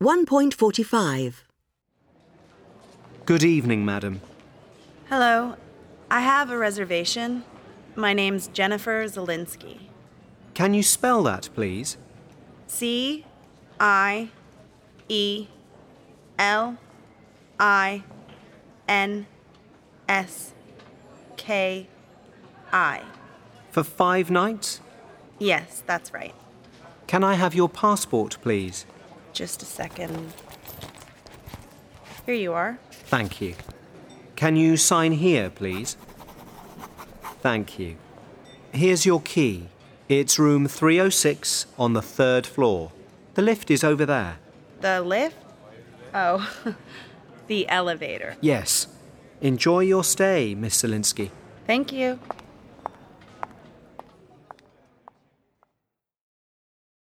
1.45. Good evening, madam. Hello. I have a reservation. My name's Jennifer Zielinski. Can you spell that, please? Ciellinski. For 5 nights? Yes, that's right. Can I have your passport, please? Just a second. Here you are. Thank you. Can you sign here, please? Thank you. Here's your key. It's room 306 on the 3rd floor. The lift is over there. The lift? Oh, the elevator. Yes. Enjoy your stay, Miss Zielinski. Thank you.